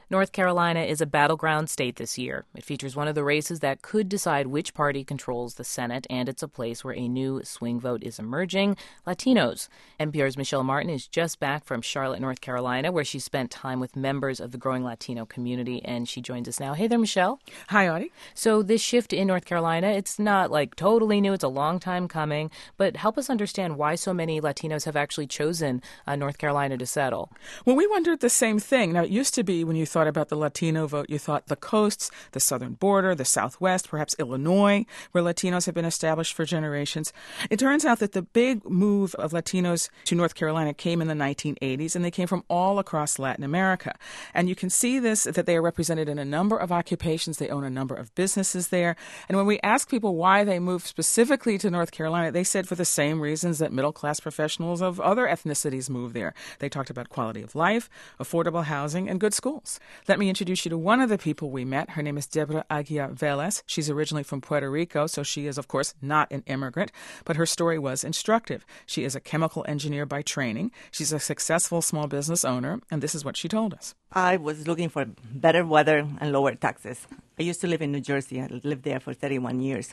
North Carolina is a battleground state this year. It features one of the races that could decide which party controls the Senate, and it's a place where a new swing vote is emerging: Latinos. NPR's Michelle Martin is just back from Charlotte, North Carolina, where she spent time with members of the growing Latino community, and she joins us now. Hey there, Michelle. Hi, Audie. So this shift in North Carolina, it's not like totally new. It's a long time coming, but help us understand why so many Latinos have actually chosen North Carolina to settle. Well, we wondered the same thing. Now, it used to be when you thought about the Latino vote, you thought the coasts, the southern border, the Southwest, perhaps Illinois, where Latinos have been established for generations. It turns out that the big move of Latinos to North Carolina came in the 1980s, and they came from all across Latin America. And you can see this, that they are represented in a number of occupations. They own a number of businesses there. And when we ask people why they moved specifically to North Carolina, they said for the same reasons that middle-class professionals of other ethnicities move there. They talked about quality of life, affordable housing, and good schools. Let me introduce you to one of the people we met. Her name is Deborah Aguiar Velez. She's originally from Puerto Rico, so she is, of course, not an immigrant, but her story was instructive. She is a chemical engineer by training. She's a successful small business owner, and this is what she told us. I was looking for better weather and lower taxes. I used to live in New Jersey. I lived there for 31 years.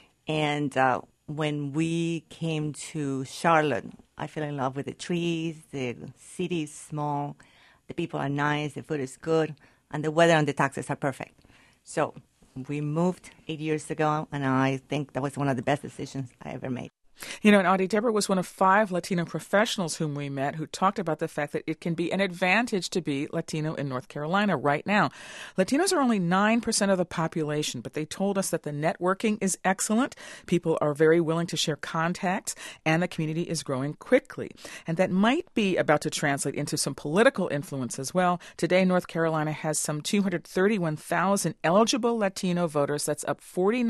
And when we came to Charlotte, I fell in love with the trees. The city is small. The people are nice. The food is good. And the weather and the taxes are perfect. So we moved 8 years ago, and I think that was one of the best decisions I ever made. You know, and Audie, Deborah was one of 5 Latino professionals whom we met who talked about the fact that it can be an advantage to be Latino in North Carolina right now. Latinos are only 9% of the population, but they told us that the networking is excellent. People are very willing to share contacts, and the community is growing quickly. And that might be about to translate into some political influence as well. Today, North Carolina has some 231,000 eligible Latino voters. That's up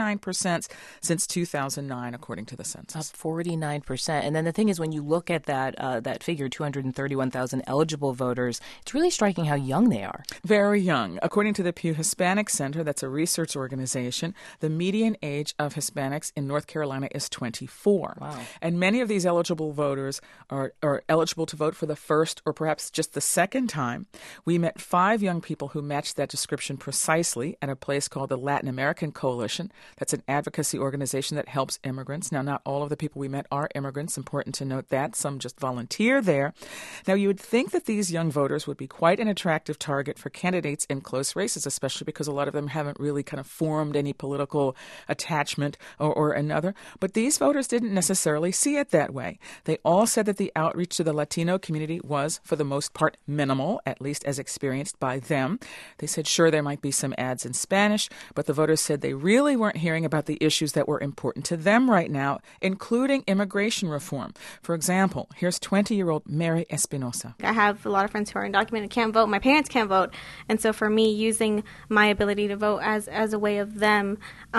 49% since 2009, according to the census. 49%. And then the thing is, when you look at that figure, 231,000 eligible voters, it's really striking how young they are. Very young. According to the Pew Hispanic Center, that's a research organization, the median age of Hispanics in North Carolina is 24. Wow. And many of these eligible voters are eligible to vote for the first or perhaps just the second time. We met 5 young people who matched that description precisely at a place called the Latin American Coalition. That's an advocacy organization that helps immigrants. Now, not all of the people we met are immigrants. Important to note that. Some just volunteer there. Now, you would think that these young voters would be quite an attractive target for candidates in close races, especially because a lot of them haven't really kind of formed any political attachment or another. But these voters didn't necessarily see it that way. They all said that the outreach to the Latino community was, for the most part, minimal, at least as experienced by them. They said, sure, there might be some ads in Spanish, but the voters said they really weren't hearing about the issues that were important to them right now, including immigration reform. For example, here's 20-year-old Mary Espinosa. I have a lot of friends who are undocumented, can't vote. My parents can't vote. And so for me, using my ability to vote as a way of them,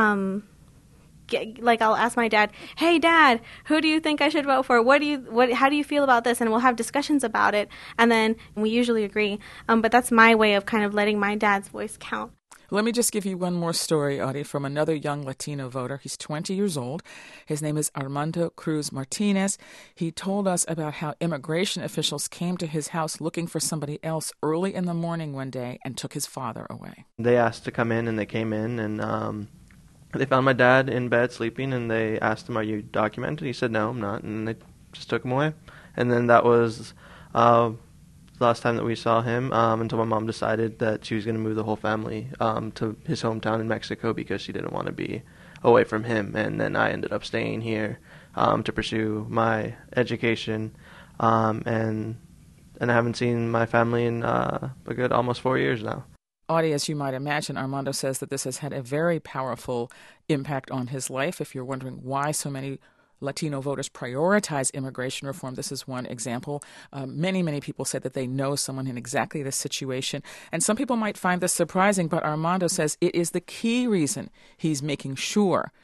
like I'll ask my dad, hey, Dad, who do you think I should vote for? How do you feel about this? And we'll have discussions about it. And then we usually agree. But that's my way of kind of letting my dad's voice count. Let me just give you one more story, Audie, from another young Latino voter. He's 20 years old. His name is Armando Cruz Martinez. He told us about how immigration officials came to his house looking for somebody else early in the morning one day and took his father away. They asked to come in, and they came in, and they found my dad in bed sleeping, and they asked him, are you documented? He said, no, I'm not, and they just took him away. And then that was last time that we saw him until my mom decided that she was going to move the whole family to his hometown in Mexico because she didn't want to be away from him. And then I ended up staying here to pursue my education, and I haven't seen my family in a good almost 4 years now. Audie, as you might imagine, Armando says that this has had a very powerful impact on his life. If you're wondering why so many Latino voters prioritize immigration reform, this is one example. Many people said that they know someone in exactly this situation. And some people might find this surprising, but Armando says it is the key reason he's making sure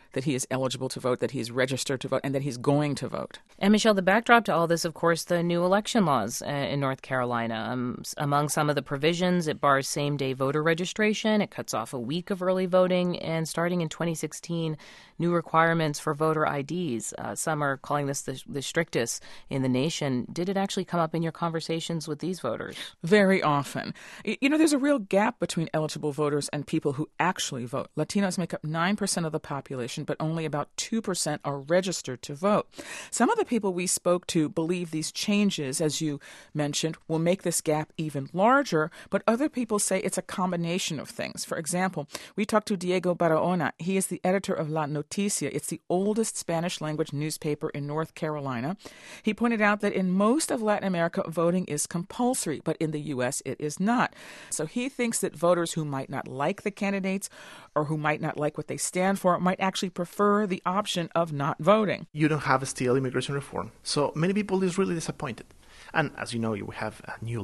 that he is eligible to vote, that he's registered to vote, and that he's going to vote. And Michelle, the backdrop to all this, of course, the new election laws in North Carolina. Among some of the provisions, it bars same-day voter registration, it cuts off a week of early voting, and starting in 2016, new requirements for voter IDs. Some are calling this the strictest in the nation. Did it actually come up in your conversations with these voters? Very often. There's a real gap between eligible voters and people who actually vote. Latinos make up 9% of the population, but only about 2% are registered to vote. Some of the people we spoke to believe these changes, as you mentioned, will make this gap even larger, but other people say it's a combination of things. For example, we talked to Diego Barahona. He is the editor of La Noticia. It's the oldest Spanish-language newspaper in North Carolina. He pointed out that in most of Latin America, voting is compulsory, but in the U.S. it is not. So he thinks that voters who might not like the candidates or who might not like what they stand for might actually prefer the option of not voting. You don't have still immigration reform. So many people is really disappointed. And as you know, we have a new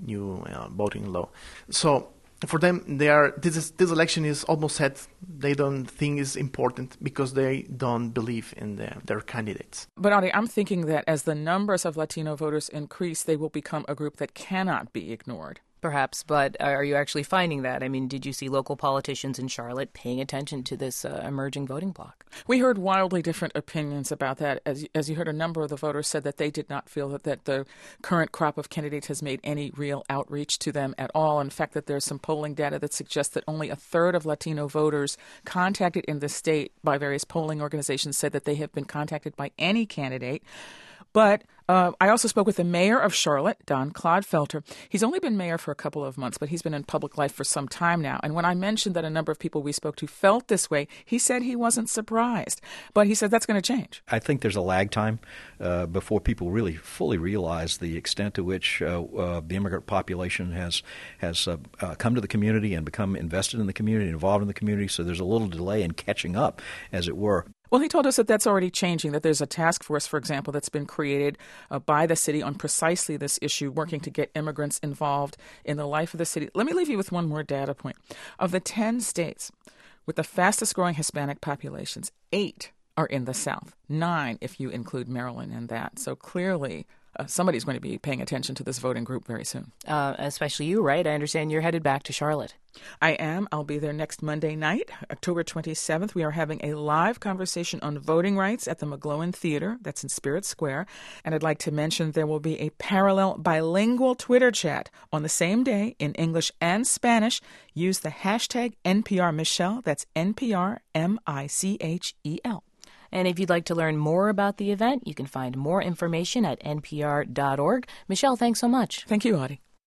voting law. So for them, this election is almost set. They don't think is important because they don't believe in their candidates. But Adi, I'm thinking that as the numbers of Latino voters increase, they will become a group that cannot be ignored. Perhaps, but are you actually finding that? I mean, did you see local politicians in Charlotte paying attention to this emerging voting bloc? We heard wildly different opinions about that. As you heard, a number of the voters said that they did not feel that the current crop of candidates has made any real outreach to them at all. In fact, that there's some polling data that suggests that only a third of Latino voters contacted in the state by various polling organizations said that they have been contacted by any candidate. But I also spoke with the mayor of Charlotte, Don Clodfelter. He's only been mayor for a couple of months, but he's been in public life for some time now. And when I mentioned that a number of people we spoke to felt this way, he said he wasn't surprised. But he said that's going to change. I think there's a lag time before people really fully realize the extent to which the immigrant population has come to the community and become invested in the community, involved in the community. So there's a little delay in catching up, as it were. Well, he told us that that's already changing, that there's a task force, for example, that's been created by the city on precisely this issue, working to get immigrants involved in the life of the city. Let me leave you with one more data point. Of the 10 states with the fastest growing Hispanic populations, 8 are in the South, 9 if you include Maryland in that. So clearly somebody's going to be paying attention to this voting group very soon. Especially you, right? I understand you're headed back to Charlotte. I am. I'll be there next Monday night, October 27th. We are having a live conversation on voting rights at the McGlowan Theater. That's in Spirit Square. And I'd like to mention there will be a parallel bilingual Twitter chat on the same day in English and Spanish. Use the hashtag NPRMichelle. That's NPRMichel. And if you'd like to learn more about the event, you can find more information at npr.org. Michelle, thanks so much. Thank you, Audie.